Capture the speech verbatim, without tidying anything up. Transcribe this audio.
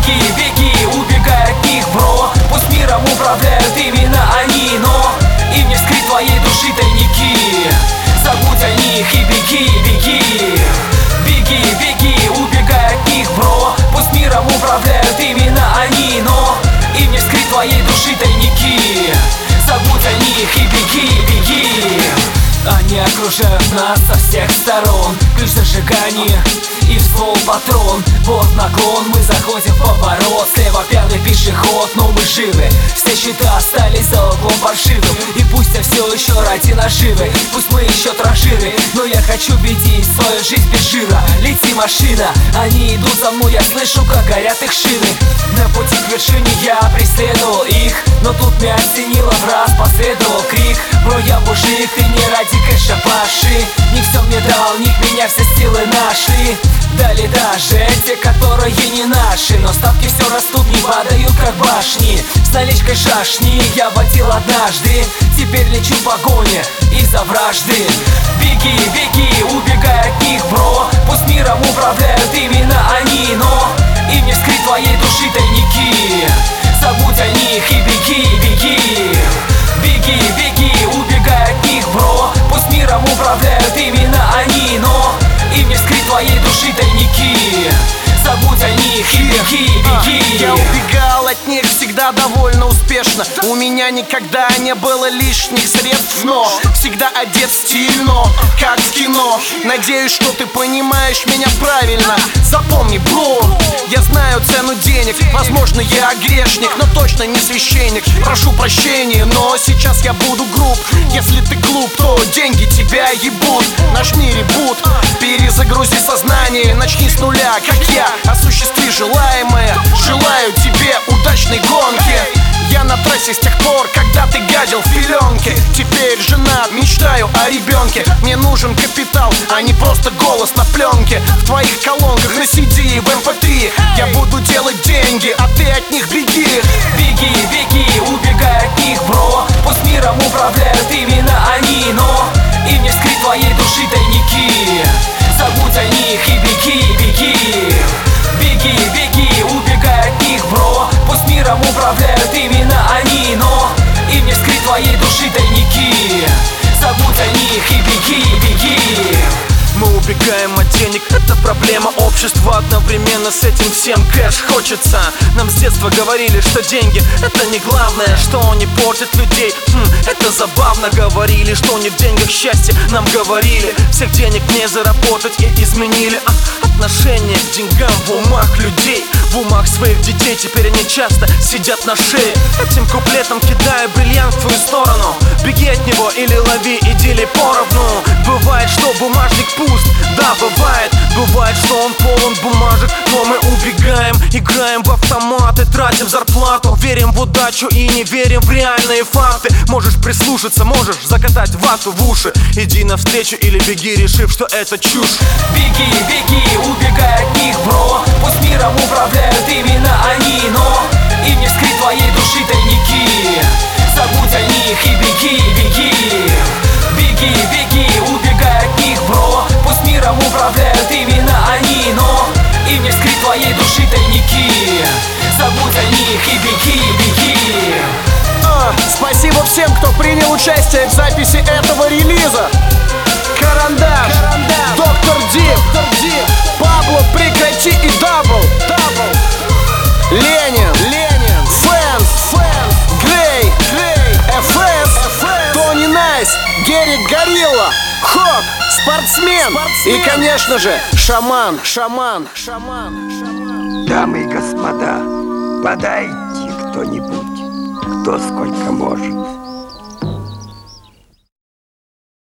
Беги, беги, убегай от них, бро. Пусть миром управляют именно они, но им не вскрыть твоей души тайники. Забудь о них и беги, беги. Беги, беги, убегай от них, бро. Пусть миром управляют именно они, но им не вскрыть твоей души тайники. Забудь о них и беги, беги. Они окружают нас со всех сторон. Ключ зажигания и в ствол патрон. Вот наклон, мы заходим в поворот. Слева пьяный пешеход, но мы живы. Все счета остались за углом паршивым. И пусть я все еще ради наживы, пусть мы еще транжиры, но я хочу видеть свою жизнь без жира. Лети, машина, они идут за мной, я слышу, как горят их шины. На пути к вершине я преследовал их, но тут меня осенило, в раз последовал крик: бро, я мужик, ты не ради кэша паши. Ник все мне дал, ник меня все силы нашли. Дали даже те, которые не наши, но ставки все растут, не падают как башни. С наличкой шашни я водил однажды, теперь лечу в погоне из-за вражды. Беги, беги, убегай от них, бро. Пусть миром управляют именно они, но им не вскрыть твоей души тайники. Забудь о них и беги, беги. Беги, беги, убегай от них, бро. Пусть миром управляют именно они, но им не вскрыть твоей души тайники. Забудь о них и беги, беги. Я убегал от них всегда довольно успешно. У меня никогда не было лишних средств, но всегда одет стильно, как в кино. Надеюсь, что ты понимаешь меня правильно. Запомни, бро, я знаю цену денег. Возможно, я грешник, но точно не священник. Прошу прощения, но сейчас я буду груб. Если ты глуп, то деньги тебя ебут. Нажми ребут, перезагрузи сознание. Начни с нуля, как я, осуществи желаемое. Желаю тебе удачной гонки. Я на трассе с тех пор, когда ты гадил в пеленке. Теперь женат, мечтаю о ребенке. Мне нужен капитал, а не просто голос на пленке. В твоих колонках на си ди, в эм пэ три я буду делать деньги, а ты от них беги. Беги, беги, убегай от них, бро. Пусть миром управляют именно они, но им не вскрыть твоей души тайники. Забудь о них и беги, беги. Беги, беги, убегай от них, бро. Пусть миром управляют именно они, но им не вскрыть твоей души тайники. Забудь о них и беги, беги. Мы убегаем от денег, это проблема общества. Одновременно с этим всем кэш хочется. Нам с детства говорили, что деньги это не главное, что они портят людей. Хм, это забавно. Говорили, что не в деньгах счастье. Нам говорили, всех денег не заработать, и изменили а, отношение к деньгам в умах людей. В умах своих детей теперь они часто сидят на шее. Этим куплетом кидаю бриллиант в твою сторону. Беги от него или лови и дели поровну. Бывает, что бумажник пуст, да, бывает. Бывает, что он полон бумажек, но мы убегаем. Играем в автоматы, тратим зарплату. Верим в удачу и не верим в реальные факты. Можешь прислушаться, можешь закатать вату в уши. Иди навстречу или беги, решив, что это чушь. Беги, беги, убегай от них, бро. Пусть миром управляют именно они, но им не вскрыть твоей души тайники. Забудь о них и беги, беги. Беги, беги, убегай от них, бро. Пусть миром управляют именно они, но им не вскрыть твоей души тайники. Забудь о них и беги, беги. а, Спасибо всем, кто принял участие в записи этого релиза. Карандаш, Карандаш. Доктор Дип, Пабло, прекрати и дабл, Ленин, Ленин. Фэнс, Фэнс. Грей, Грей. эф эс, Тони Найс, Герик Горилла, Хок, спортсмен. спортсмен и, конечно же, шаман, шаман, шаман, шаман. Дамы и господа, подайте кто-нибудь, кто сколько может.